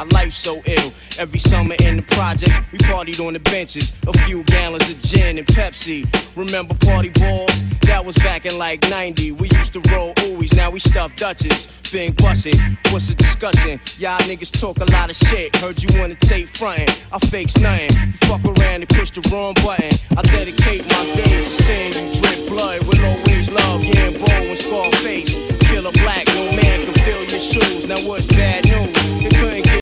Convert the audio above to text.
why life's so ill. Every summer in the projects, we partied on the benches. A few gallons of gin and Pepsi. Remember party balls? That was back in like 90. We used to roll ooies, now we stuff Dutches. Been bustin', what's the discussion? Y'all niggas talk a lot of shit. Heard you wanna take frontin', I fakes nothing. You fuck around and push the wrong button. I dedicate my days to seeing you drip blood. We'll always love, yeah, bold and scar face. Killer black, no man can fill your shoes. Now what's